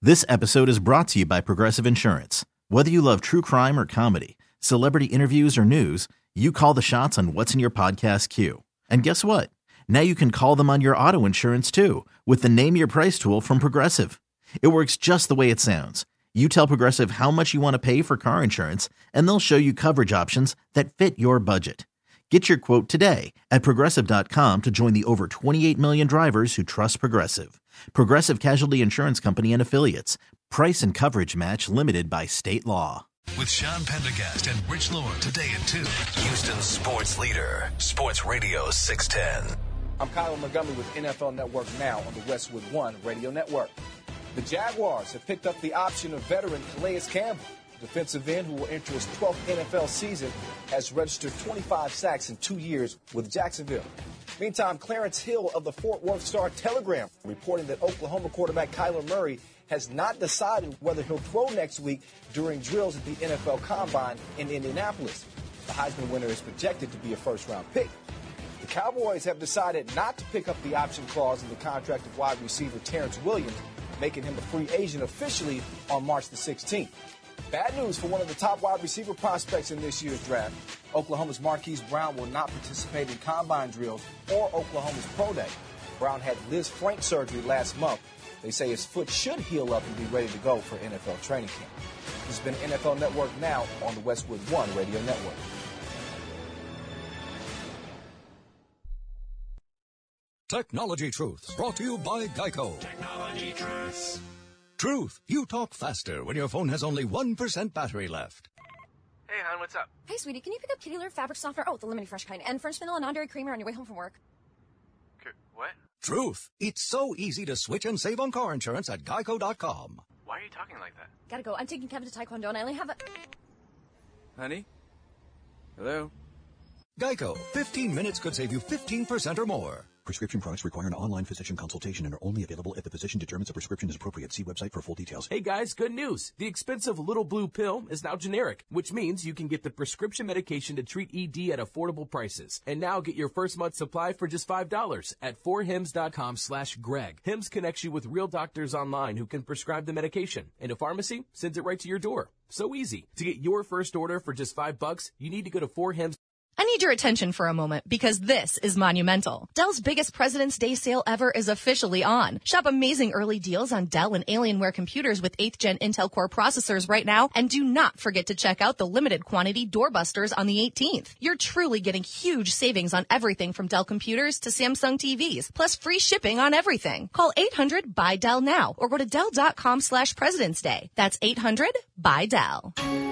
This episode is brought to you by Progressive Insurance. Whether you love true crime or comedy, celebrity interviews or news, you call the shots on what's in your podcast queue. And guess what? Now you can call them on your auto insurance too with the Name Your Price tool from Progressive. It works just the way it sounds. You tell Progressive how much you want to pay for car insurance, and they'll show you coverage options that fit your budget. Get your quote today at Progressive.com to join the over 28 million drivers who trust Progressive. Progressive Casualty Insurance Company and Affiliates. Price and coverage match limited by state law. With Sean Pendergast and Rich Lord today at 2. Houston's sports leader, Sports Radio 610. I'm Kyle Montgomery with NFL Network Now on the Westwood One Radio Network. The Jaguars have picked up the option of veteran Calais Campbell. The defensive end, who will enter his 12th NFL season, has registered 25 sacks in 2 years with Jacksonville. Meantime, Clarence Hill of the Fort Worth Star-Telegram reporting that Oklahoma quarterback Kyler Murray has not decided whether he'll throw next week during drills at the NFL Combine in Indianapolis. The Heisman winner is projected to be a first-round pick. The Cowboys have decided not to pick up the option clause in the contract of wide receiver Terrence Williams, making him a free agent officially on March the 16th. Bad news for one of the top wide receiver prospects in this year's draft. Oklahoma's Marquise Brown will not participate in combine drills or Oklahoma's Pro Day. Brown had Liz Frank surgery last month. They say his foot should heal up and be ready to go for NFL training camp. This has been NFL Network Now on the Westwood One Radio Network. Technology Truths, brought to you by Geico. Technology Truths. Truth, you talk faster when your phone has only 1% battery left. Hey, hon, what's up? Hey, sweetie, can you pick up Kitty Litter fabric softener? Oh, the lemony fresh kind. And French vanilla non-dairy creamer on your way home from work. What? Truth, it's so easy to switch and save on car insurance at Geico.com. Why are you talking like that? Gotta go. I'm taking Kevin to Taekwondo, and I only have a... Honey? Hello? Geico, 15 minutes could save you 15% or more. Prescription products require an online physician consultation and are only available if the physician determines a prescription is appropriate. See website for full details. Hey guys, good news. The expensive little blue pill is now generic, which means you can get the prescription medication to treat ED at affordable prices. And now get your first month's supply for just $5 at 4hims.com/Greg. Hims connects you with real doctors online who can prescribe the medication, and a pharmacy sends it right to your door. So easy. To get your first order for just $5, you need to go to 4hims. I need your attention for a moment because this is monumental. Dell's biggest President's Day sale ever is officially on. Shop amazing early deals on Dell and Alienware computers with 8th Gen Intel Core processors right now, and do not forget to check out the limited quantity doorbusters on the 18th. You're truly getting huge savings on everything from Dell computers to Samsung TVs, plus free shipping on everything. Call 800-BUY-DELL now or go to Dell.com/President's Day. That's 800-BUY-DELL.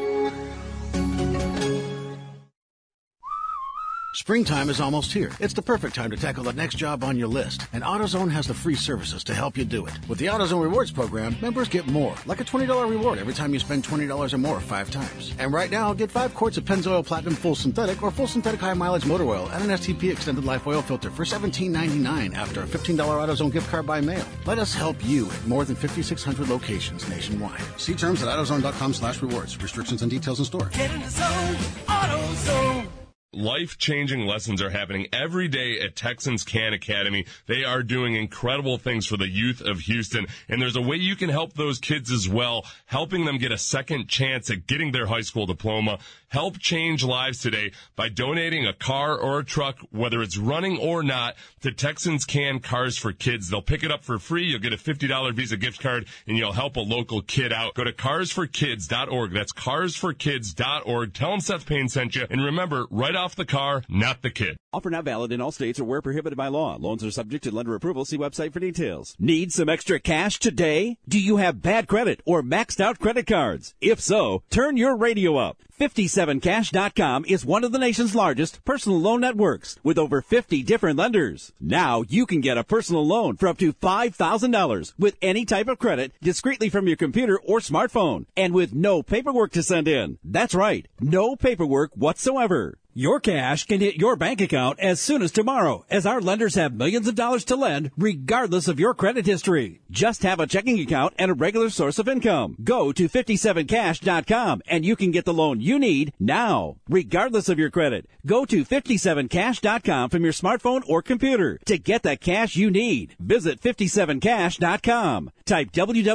Springtime is almost here. It's the perfect time to tackle the next job on your list. And AutoZone has the free services to help you do it. With the AutoZone Rewards program, members get more, like a $20 reward every time you spend $20 or more 5 times. And right now, get 5 quarts of Pennzoil Platinum Full Synthetic or Full Synthetic High Mileage Motor Oil and an STP Extended Life Oil Filter for $17.99 after a $15 AutoZone gift card by mail. Let us help you at more than 5,600 locations nationwide. See terms at AutoZone.com/rewards. Restrictions and details in store. Get in the zone, AutoZone. Life-changing lessons are happening every day at Texans Can Academy. They are doing incredible things for the youth of Houston, and there's a way you can help those kids as well, helping them get a second chance at getting their high school diploma. Help change lives today by donating a car or a truck, whether it's running or not, to Texans Can Cars for Kids. They'll pick it up for free. You'll get a $50 Visa gift card, and you'll help a local kid out. Go to carsforkids.org. That's carsforkids.org. Tell them Seth Payne sent you, and remember, right off the car, not the kid. Offer not valid in all states or where prohibited by law. Loans are subject to lender approval. See website for details. Need some extra cash today? Do you have bad credit or maxed out credit cards? If so, turn your radio up. 57cash.com is one of the nation's largest personal loan networks with over 50 different lenders. Now you can get a personal loan for up to $5,000 with any type of credit discreetly from your computer or smartphone and with no paperwork to send in. That's right, no paperwork whatsoever. Your cash can hit your bank account as soon as tomorrow, as our lenders have millions of dollars to lend regardless of your credit history. Just have a checking account and a regular source of income. Go to 57cash.com and you can get the loan you need now, regardless of your credit. Go to 57cash.com from your smartphone or computer to get the cash you need. Visit 57cash.com. Type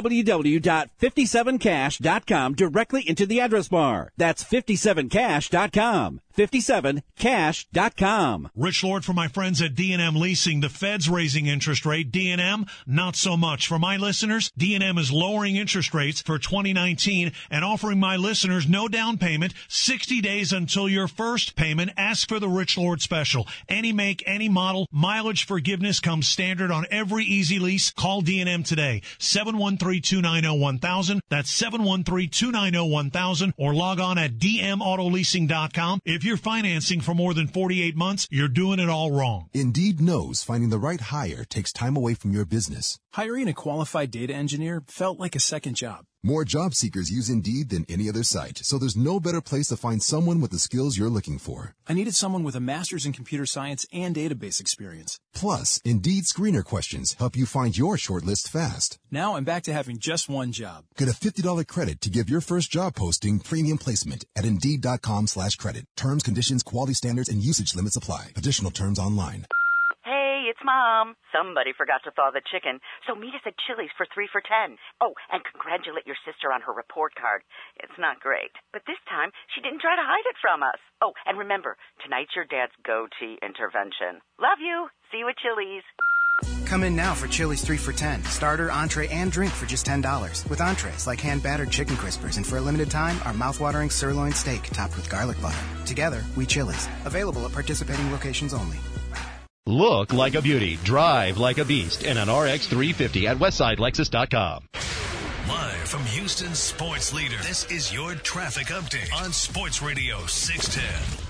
www.57cash.com directly into the address bar. That's 57cash.com. 57cash.com. Rich Lord for my friends at D&M Leasing. The Fed's raising interest rate. D&M, not so much. For my listeners, D&M is lowering interest rates for 2019 and offering my listeners no down payment, 60 days until your first payment. Ask for the Rich Lord special. Any make, any model, mileage forgiveness comes standard on every easy lease. Call D&M today. 713-290-1000. That's 713-290-1000 or log on at dmautoleasing.com. If you're financing for more than 48 months, you're doing it all wrong. Indeed knows finding the right hire takes time away from your business. Hiring a qualified data engineer felt like a second job. More job seekers use Indeed than any other site, so there's no better place to find someone with the skills you're looking for. I needed someone with a master's in computer science and database experience. Plus, Indeed screener questions help you find your shortlist fast. Now I'm back to having just one job. Get a $50 credit to give your first job posting premium placement at Indeed.com/credit. Terms, conditions, quality standards, and usage limits apply. Additional terms online. Hey, it's Mom. Somebody forgot to thaw the chicken, so meet us at Chili's for 3 for $10. Oh, and congratulate your sister on her report card. It's not great, but this time she didn't try to hide it from us. Oh, and remember, tonight's your dad's goatee intervention. Love you. See you at Chili's. Come in now for Chili's 3 for $10. Starter, entree, and drink for just $10. With entrees like hand-battered chicken crispers, and for a limited time, our mouth-watering sirloin steak topped with garlic butter. Together, we Chili's. Available at participating locations only. Look like a beauty, drive like a beast in an RX 350 at westsidelexus.com. Live from Houston's sports leader, this is your traffic update on Sports Radio 610.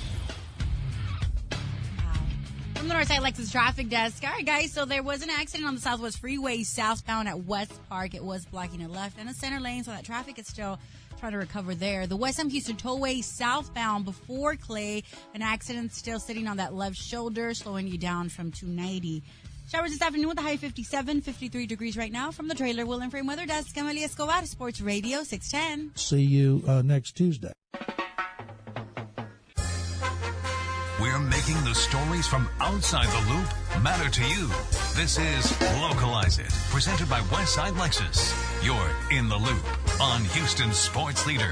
From the Northside Lexus traffic desk. All right, guys, so there was an accident on the Southwest Freeway southbound at West Park. It was blocking a left and a center lane, so that traffic is still trying to recover there. The West Ham Houston Tollway southbound before Clay, an accident still sitting on that left shoulder, slowing you down from 290. Showers this afternoon with a high 57, 53 degrees right now. From the trailer wheel and frame weather desk, Emily Escobar, Sports Radio 610. See you next Tuesday. We're making the stories from outside the loop matter to you. This is Localize It, presented by Westside Lexus. You're in the loop on Houston's sports leader.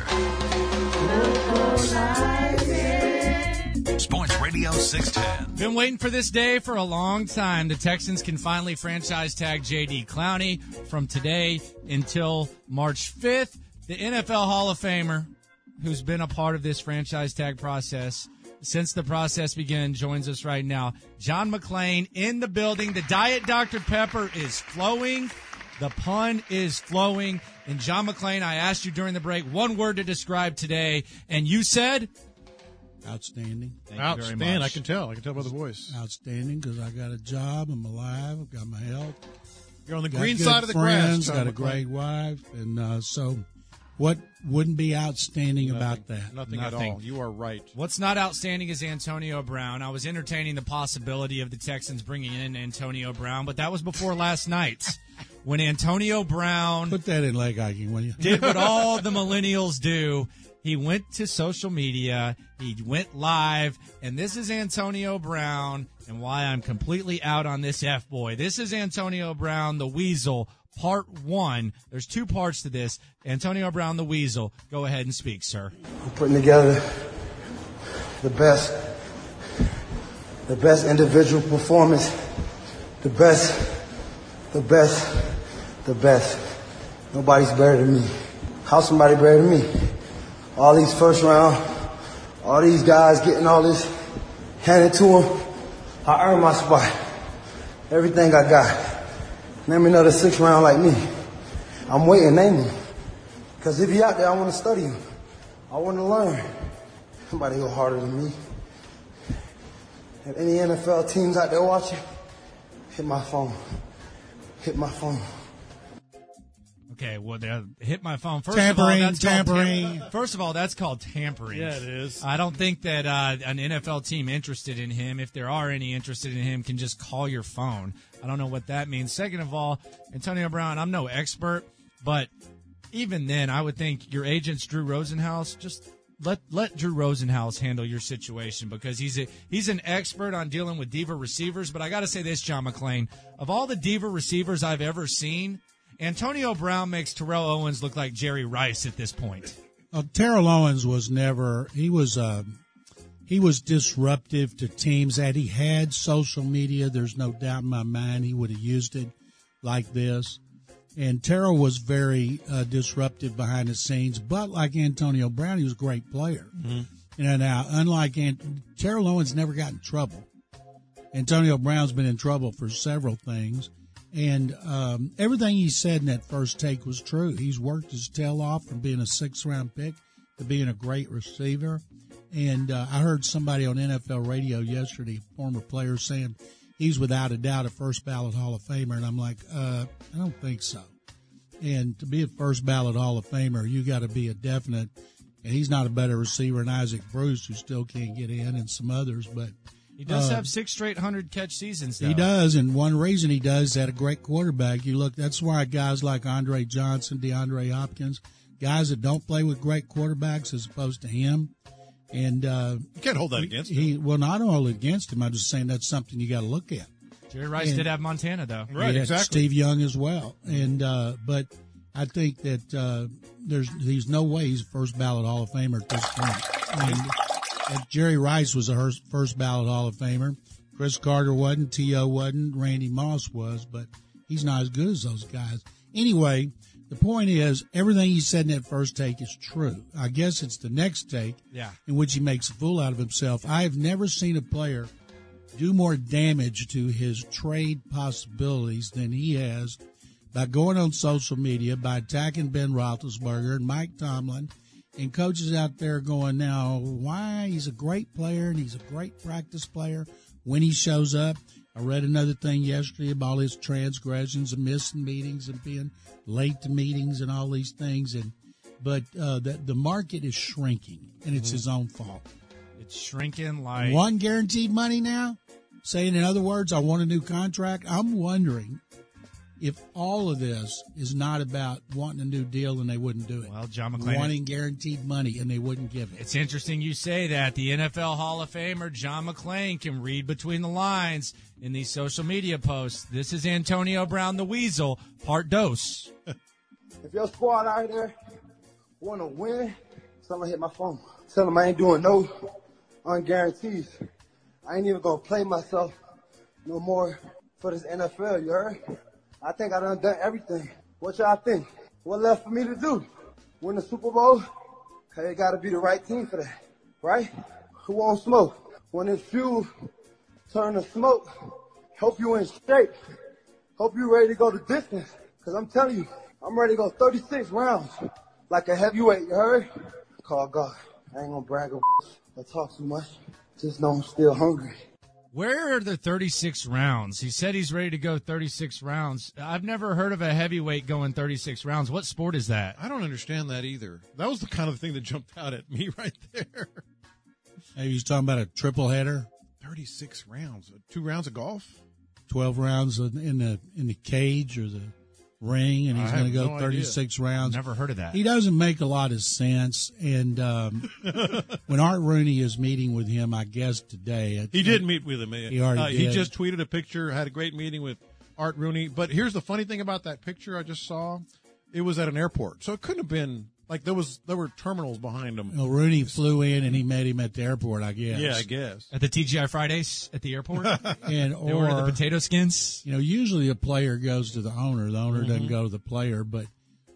Sports Radio 610. Been waiting for this day for a long time. The Texans can finally franchise tag J.D. Clowney from today until March 5th. The NFL Hall of Famer, who's been a part of this franchise tag process since the process began, joins us right now. John McClain in the building. The Diet Dr. Pepper is flowing. The pun is flowing. And John McClain, I asked you during the break one word to describe today, and you said? Outstanding. Thank you very much. I can tell by the voice. Outstanding, because I got a job, I'm alive, I've got my health. You're on the got green good side of the friends, grass. Got a great wife, and so what wouldn't be outstanding about that? Nothing at all. You are right. What's not outstanding is Antonio Brown. I was entertaining the possibility of the Texans bringing in Antonio Brown, but that was before last night when Antonio Brown put that in leg hiking, will you? Did what all the millennials do. He went to social media, he went live, and this is Antonio Brown, and why I'm completely out on this F-boy. This is Antonio Brown, the Weasel, Part 1. There's 2 parts to this. Antonio Brown, the Weasel. Go ahead and speak, sir. I'm putting together the best individual performance, the best. Nobody's better than me. How's somebody better than me? All these first round, all these guys getting all this handed to them. I earned my spot. Everything I got. Name me another 6th round like me. I'm waiting, name me. Because if you're out there, I want to study you. I want to learn. Somebody go harder than me. If any NFL teams out there watching, hit my phone. Hit my phone. Okay, well, hit my phone. First Tampering. First of all, that's called tampering. Yeah, it is. I don't think that an NFL team interested in him, if there are any interested in him, can just call your phone. I don't know what that means. Second of all, Antonio Brown, I'm no expert, but even then, I would think your agent's Drew Rosenhaus. Just let Drew Rosenhaus handle your situation because he's an expert on dealing with diva receivers. But I got to say this, John McClain, of all the diva receivers I've ever seen, Antonio Brown makes Terrell Owens look like Jerry Rice at this point. Terrell Owens was never. He was disruptive to teams. Had he had social media, there's no doubt in my mind he would have used it like this. And Terrell was very disruptive behind the scenes, but like Antonio Brown, he was a great player. Mm-hmm. Now, unlike Terrell Owens, never got in trouble. Antonio Brown's been in trouble for several things, and everything he said in that first take was true. He's worked his tail off from being a 6th-round pick to being a great receiver. And I heard somebody on NFL radio yesterday, a former player, saying he's without a doubt a first-ballot Hall of Famer. And I'm like, I don't think so. And to be a first-ballot Hall of Famer, you got to be a definite. And he's not a better receiver than Isaac Bruce, who still can't get in, and some others. But he does have 6 straight 100-catch seasons, though. He does, and one reason he does is that a great quarterback. You look, that's why guys like Andre Johnson, DeAndre Hopkins, guys that don't play with great quarterbacks as opposed to him. And you can't hold that against him. Well, no, I don't hold it against him. I'm just saying that's something you got to look at. Jerry Rice did have Montana, though. Right, exactly. Steve Young as well. And but I think that there's no way he's a first ballot Hall of Famer at this point. And Jerry Rice was a first ballot Hall of Famer. Chris Carter wasn't. T.O. wasn't. Randy Moss was, but he's not as good as those guys. Anyway, the point is, everything he said in that first take is true. I guess it's the next take in which he makes a fool out of himself. I have never seen a player do more damage to his trade possibilities than he has by going on social media, by attacking Ben Roethlisberger and Mike Tomlin, and coaches out there going, now, why? He's a great player, and he's a great practice player when he shows up. I read another thing yesterday about all his transgressions and missing meetings and being late to meetings and all these things. But the market is shrinking, and it's his own fault. It's shrinking like... One guaranteed money now? Saying, in other words, I want a new contract? I'm wondering if all of this is not about wanting a new deal and they wouldn't do it. Well, John McClain, wanting guaranteed money and they wouldn't give it. It's interesting you say that. The NFL Hall of Famer John McClain can read between the lines in these social media posts. This is Antonio Brown, the Weasel, part dos. If your squad out there want to win, someone hit my phone. Tell them I ain't doing no unguarantees. I ain't even going to play myself no more for this NFL, you heard? I think I done everything. What y'all think? What left for me to do? Win the Super Bowl? Hey, it got to be the right team for that, right? Who won't smoke? When it's fuel, turn to smoke. Hope you in shape. Hope you ready to go the distance. Because I'm telling you, I'm ready to go 36 rounds like a heavyweight, you heard? Call God. I ain't going to brag or talk too much. Just know I'm still hungry. Where are the 36 rounds? He said he's ready to go 36 rounds. I've never heard of a heavyweight going 36 rounds. What sport is that? I don't understand that either. That was the kind of thing that jumped out at me right there. Maybe he's talking about a triple header. 36 rounds. 2 rounds of golf? 12 rounds in the cage or the ring, and he's going to go 36 rounds. Never heard of that. He doesn't make a lot of sense. And when Art Rooney is meeting with him, I guess today. He did meet with him. He already did. He just tweeted a picture, had a great meeting with Art Rooney. But here's the funny thing about that picture I just saw. It was at an airport. So it couldn't have been, like there were terminals behind him. Well, Rooney flew in and he met him at the airport, I guess. Yeah, I guess. At the TGI Fridays at the airport? And they ordered the potato skins? You know, usually a player goes to the owner. The owner doesn't go to the player. But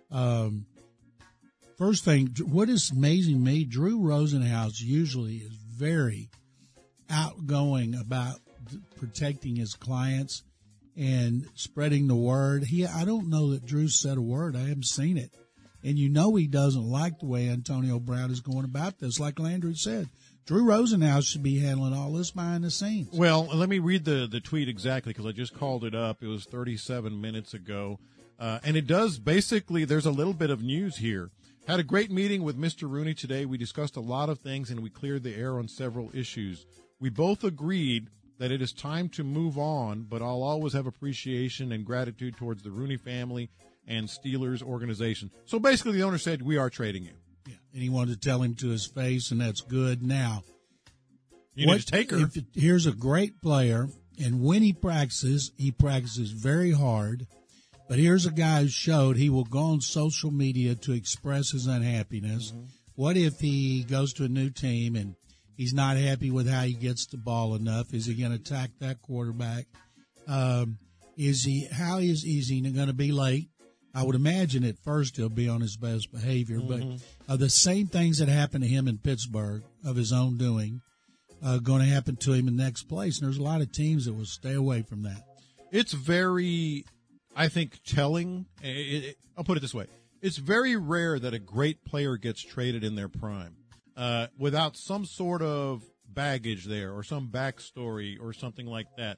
first thing, what is amazing to me, Drew Rosenhaus usually is very outgoing about protecting his clients and spreading the word. I don't know that Drew said a word. I haven't seen it. And you know he doesn't like the way Antonio Brown is going about this. Like Landry said, Drew Rosenhaus should be handling all this behind the scenes. Well, let me read the tweet exactly because I just called it up. It was 37 minutes ago. And it does basically, there's a little bit of news here. Had a great meeting with Mr. Rooney today. We discussed a lot of things and we cleared the air on several issues. We both agreed that it is time to move on, but I'll always have appreciation and gratitude towards the Rooney family and Steelers organization. So basically the owner said, we are trading you. Yeah. and he wanted to tell him to his face, and that's good. Now, You need to take her. Here's a great player, and when he practices very hard. But here's a guy who showed he will go on social media to express his unhappiness. Mm-hmm. What if he goes to a new team and he's not happy with how he gets the ball enough? Is he going to attack that quarterback? How is he going to be late? I would imagine at first he'll be on his best behavior, but the same things that happened to him in Pittsburgh of his own doing going to happen to him in the next place. And there's a lot of teams that will stay away from that. It's very, I think, telling. I'll put it this way. It's very rare that a great player gets traded in their prime without some sort of baggage there or some backstory or something like that.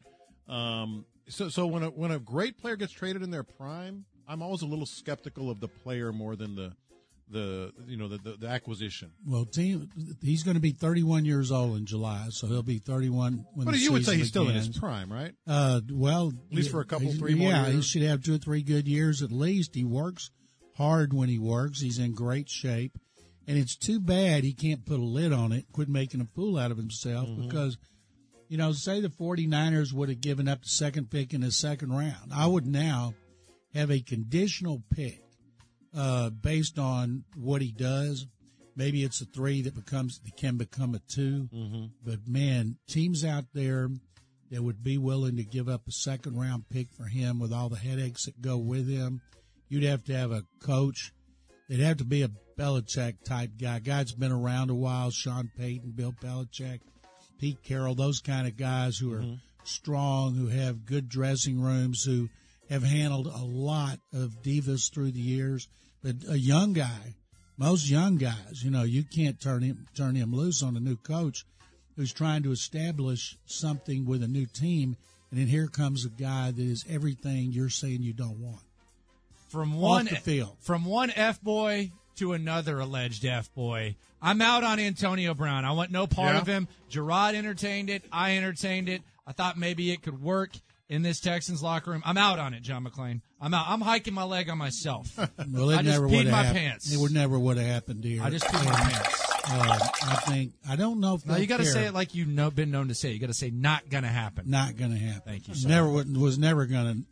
So when a great player gets traded in their prime, I'm always a little skeptical of the player more than the acquisition. Well, he's going to be 31 years old in July, so he'll be 31 when but the you would say season he's still in begins. his prime, right? Well, at least for a couple, 3 more years. Yeah, years. he should have 2 or 3 good years at least. He works hard when he works. He's in great shape, and it's too bad he can't put a lid on it, quit making a fool out of himself, because, say the 49ers would have given up the second pick in the second round. I would now have a conditional pick based on what he does. Maybe it's a 3 that can become a 2. But, man, teams out there that would be willing to give up a second-round pick for him with all the headaches that go with him, you'd have to have a coach. It'd have to be a Belichick-type guy. Guy that's been around a while, Sean Payton, Bill Belichick, Pete Carroll, those kind of guys who are strong, who have good dressing rooms, who have handled a lot of divas through the years. But a young guy, most young guys, you can't turn him loose on a new coach who's trying to establish something with a new team, and then here comes a guy that is everything you're saying you don't want. From off the field. From one F-boy to another alleged F-boy, I'm out on Antonio Brown. I want no part of him. Gerard entertained it. I entertained it. I thought maybe it could work in this Texans locker room. I'm out on it, John McClain. I'm out. I'm hiking my leg on myself. Well, it I never just peed would have my happened. pants. It would never would have happened here. I just peed my pants. I don't know if No, you got to say it like you've been known to say it. You got to say not going to happen. Not going to happen. Thank you, sir. Never was not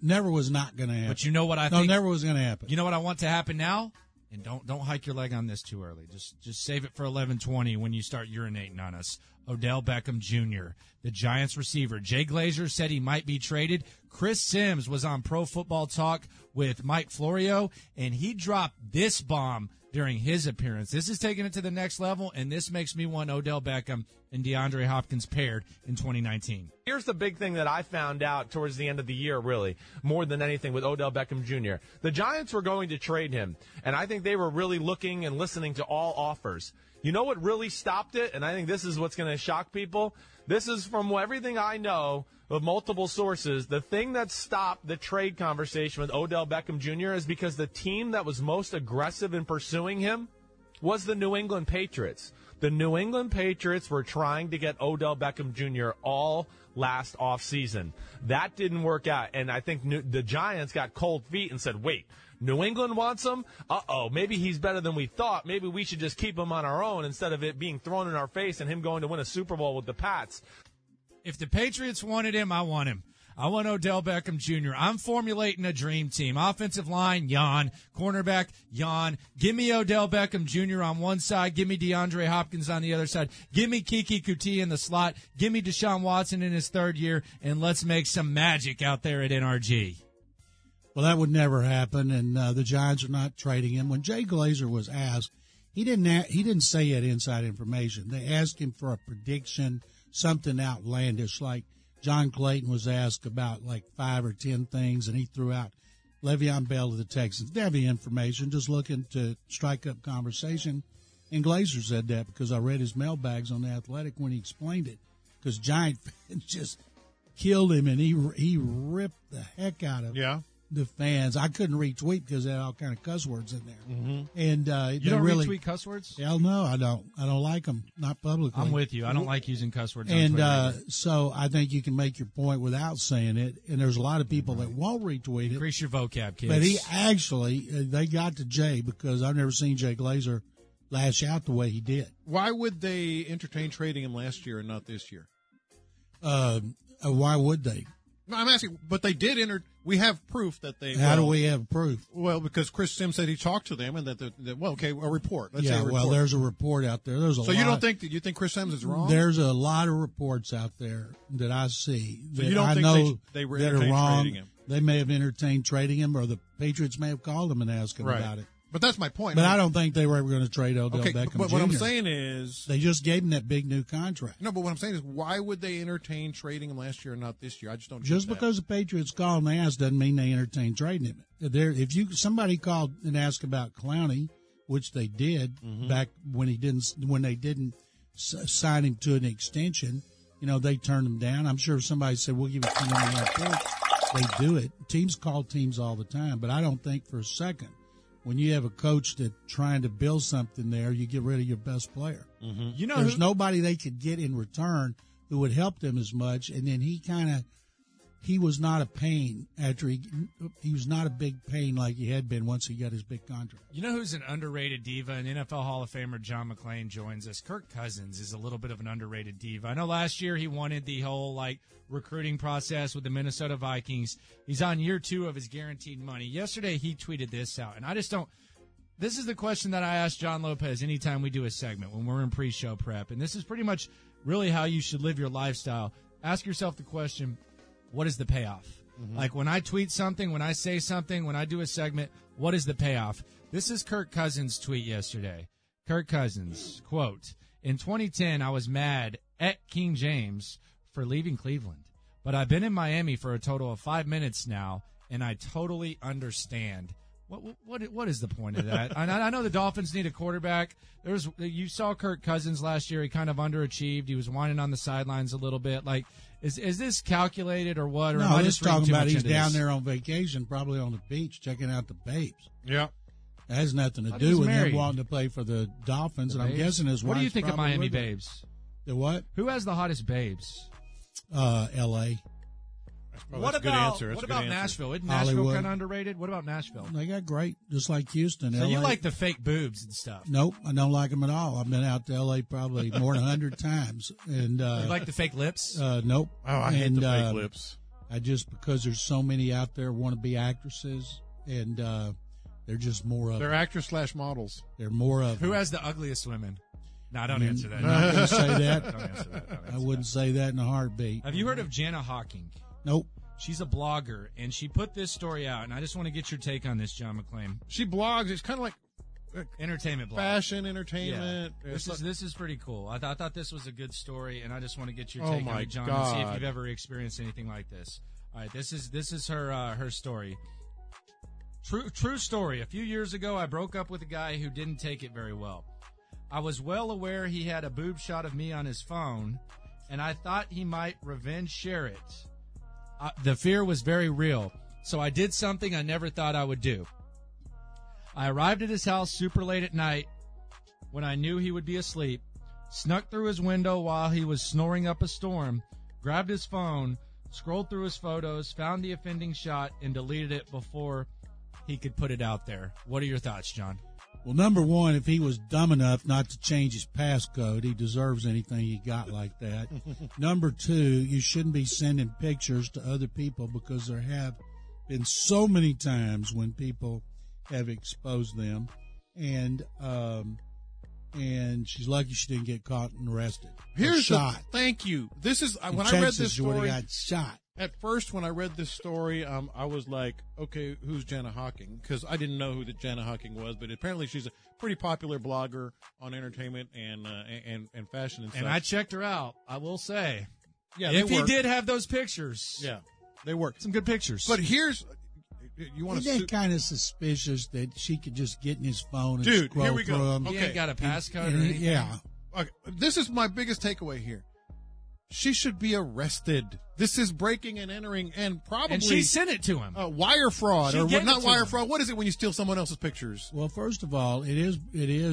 going to happen. But you know what I think? No, never was going to happen. You know what I want to happen now? And don't hike your leg on this too early. Just save it for 11:20 when you start urinating on us. Odell Beckham Jr., the Giants receiver. Jay Glazer said he might be traded. Chris Sims was on Pro Football Talk with Mike Florio, and he dropped this bomb during his appearance. This is taking it to the next level, and this makes me want Odell Beckham and DeAndre Hopkins paired in 2019. Here's the big thing that I found out towards the end of the year, really, more than anything with Odell Beckham Jr. The Giants were going to trade him, and I think they were really looking and listening to all offers. You know what really stopped it? And I think this is what's going to shock people. This is from everything I know of multiple sources. The thing that stopped the trade conversation with Odell Beckham Jr. is because the team that was most aggressive in pursuing him was the New England Patriots. The New England Patriots were trying to get Odell Beckham Jr. all last offseason. That didn't work out, and I think the Giants got cold feet and said, wait, New England wants him? Uh-oh, maybe he's better than we thought. Maybe we should just keep him on our own instead of it being thrown in our face and him going to win a Super Bowl with the Pats. If the Patriots wanted him, I want him. I want Odell Beckham Jr. I'm formulating a dream team. Offensive line, yawn. Cornerback, yawn. Give me Odell Beckham Jr. on one side. Give me DeAndre Hopkins on the other side. Give me Kiki Kuti in the slot. Give me Deshaun Watson in his third year, and let's make some magic out there at NRG. Well, that would never happen, and the Giants are not trading him. When Jay Glazer was asked, he didn't say he had inside information. They asked him for a prediction, something outlandish, like John Clayton was asked about like 5 or 10 things, and he threw out Le'Veon Bell to the Texans. They have the information, just looking to strike up conversation. And Glazer said that because I read his mailbags on The Athletic when he explained it, because Giant fans just killed him, and he ripped the heck out of the fans. I couldn't retweet because they had all kind of cuss words in there. And You don't retweet cuss words? Hell no, I don't. I don't like them, not publicly. I'm with you. I don't like using cuss words on And Twitter. so I think you can make your point without saying it. And there's a lot of people that won't retweet it. Increase your vocab, kids. But he actually, they got to Jay because I've never seen Jay Glazer lash out the way he did. Why would they entertain trading him last year and not this year? Why would they? No, I'm asking, but they did enter. We have proof that they. How do we have proof? Well, because Chris Sims said he talked to them and that a report. Let's say a report. Well, there's a report out there. There's a so lot. You don't think that you think Chris Sims is wrong? There's a lot of reports out there that I see that so you don't I think know they were that are wrong. trading him? They may have entertained trading him, or the Patriots may have called him and asked him about it. But that's my point. But I don't think they were ever going to trade Odell Beckham but Jr. what I'm saying is they just gave him that big new contract. No, but what I'm saying is, why would they entertain trading him last year and not this year? I just don't. Just get because the Patriots called and asked doesn't mean they entertain trading him. If somebody called and asked about Clowney, which they did back when they didn't sign him to an extension, they turned him down. I'm sure if somebody said we'll give you $2 million, they do it. Teams call teams all the time, but I don't think for a second. When you have a coach that's trying to build something there, you get rid of your best player. Mm-hmm. There's nobody they could get in return who would help them as much. And then he was not a pain after he was not a big pain like he had been once he got his big contract. You know who's an underrated diva? An NFL Hall of Famer, John McClain, joins us. Kirk Cousins is a little bit of an underrated diva. I know last year he wanted the whole recruiting process with the Minnesota Vikings. He's on year 2 of his guaranteed money. Yesterday he tweeted this out, and I just don't. This is the question that I ask John Lopez anytime we do a segment when we're in pre-show prep, and this is pretty much really how you should live your lifestyle. Ask yourself the question, what is the payoff? Like when I tweet something, when I say something, when I do a segment, what is the payoff? This is Kirk Cousins' tweet yesterday. Kirk Cousins, quote, "In 2010, I was mad at King James for leaving Cleveland, but I've been in Miami for a total of 5 minutes now, and I totally understand." What is the point of that? I know the Dolphins need a quarterback. You saw Kirk Cousins last year. He kind of underachieved. He was whining on the sidelines a little bit. Is this calculated or what? Or no, am I just just reading talking too about much he's into down this? there on vacation, probably on the beach, checking out the babes. Yeah. That has nothing to But do he's with married. him wanting to play for the Dolphins, and I'm Babes? guessing his wife. What do you think of Miami babes? The what? Who has the hottest babes? L.A. What about Nashville? Isn't Nashville Hollywood. kind of underrated? What about Nashville? They got great, just like Houston. So LA. you like the fake boobs and stuff? Nope, I don't like them at all. I've been out to L.A. probably more than 100 times, and You like the fake lips? nope. Oh, I hate the fake lips. I just because there's so many out there want to be actresses, and they're just more of. They're actors/models. They're more of. Who has the ugliest women? No, don't answer that. I wouldn't say that. Don't answer that. I wouldn't say that in a heartbeat. Have you heard of Jana Hawking? Nope. She's a blogger, and she put this story out, and I just want to get your take on this, John McClain. She blogs. It's kind of like entertainment blog. Fashion, entertainment. Yeah. This is pretty cool. I thought this was a good story, and I just want to get your Oh take on my it, John, God. and see if you've ever experienced anything like this. All right, this is her story. True story. A few years ago, I broke up with a guy who didn't take it very well. I was well aware he had a boob shot of me on his phone, and I thought he might revenge share it. The fear was very real, so I did something I never thought I would do. I arrived at his house super late at night when I knew he would be asleep, snuck through his window while he was snoring up a storm, grabbed his phone, scrolled through his photos, found the offending shot, and deleted it before he could put it out there. What are your thoughts, John? Well, number one, if he was dumb enough not to change his passcode, he deserves anything he got like that. Number two, you shouldn't be sending pictures to other people because there have been so many times when people have exposed them, and she's lucky she didn't get caught and arrested. Here's shot. Thank you. This is In when I read Texas, this you would've story. got shot. At first, when I read this story, I was like, okay, who's Jana Hawking? Because I didn't know who the Jana Hawking was, but apparently she's a pretty popular blogger on entertainment and fashion and stuff. And I checked her out, I will say. Yeah, if they he work. did have those pictures. Yeah, they work. Some good pictures. But here's, you want Isn't to that kind of suspicious that she could just get in his phone and Dude, scroll here we go. through them? He ain't got a passcode or And anything. yeah. Okay, this is my biggest takeaway here. She should be arrested. This is breaking and entering, and probably And she sent it to him. Wire fraud, She or gave not it to wire him. fraud. What is it when you steal someone else's pictures? Well, first of all, it is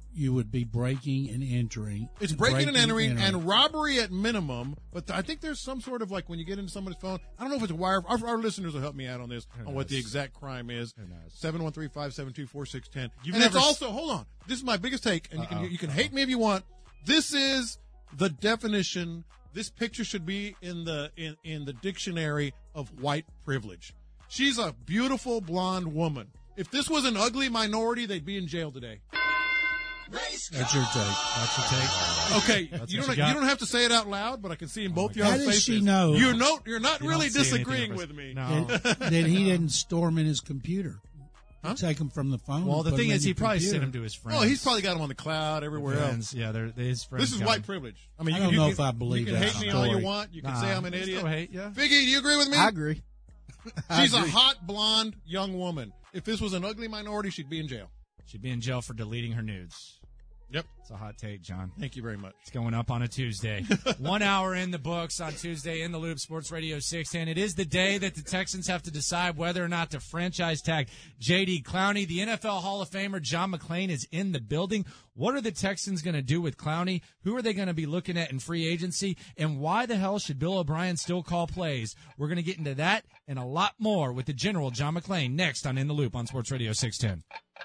you would be breaking and entering. It's breaking and entering and robbery at minimum, but I think there's some sort of, like, when you get into somebody's phone, I don't know if it's a wire. Our listeners will help me out on this, on what the exact crime is. 713-572-4610. And it's also, hold on, this is my biggest take, and you can hate me if you want. This is the definition. This picture should be in the dictionary of white privilege. She's a beautiful blonde woman. If this was an ugly minority, they'd be in jail today. That's your take. That's your take. Okay, you don't have to say it out loud, but I can see in both your faces. How does she know? You're not really disagreeing with me. No. That he didn't storm in his computer. Huh? Take him from the phone. Well, the thing is, he probably sent him to his friends. Oh, he's probably got him on the cloud everywhere else. Yeah, his friends. This is white privilege. I mean, I don't know if I believe that. You can hate me all you want. You can say I'm an idiot. Still hate, yeah. Figgy, do you agree with me? I agree. She's a hot, blonde, young woman. If this was an ugly minority, she'd be in jail. She'd be in jail for deleting her nudes. Yep. It's a hot take, John. Thank you very much. It's going up on a Tuesday. 1 hour in the books on Tuesday in the Loop, Sports Radio 610. It is the day that the Texans have to decide whether or not to franchise tag J.D. Clowney. The NFL Hall of Famer John McClain is in the building. What are the Texans going to do with Clowney? Who are they going to be looking at in free agency? And why the hell should Bill O'Brien still call plays? We're going to get into that and a lot more with the General John McClain next on In the Loop on Sports Radio 610.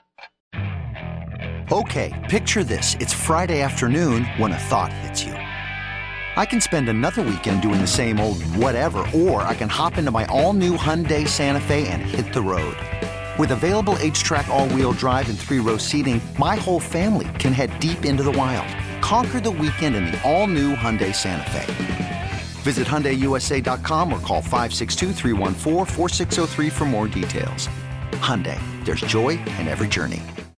Okay, picture this. It's Friday afternoon when a thought hits you. I can spend another weekend doing the same old whatever, or I can hop into my all-new Hyundai Santa Fe and hit the road. With available H-Track all-wheel drive and 3-row seating, my whole family can head deep into the wild. Conquer the weekend in the all-new Hyundai Santa Fe. Visit HyundaiUSA.com or call 562-314-4603 for more details. Hyundai, there's joy in every journey.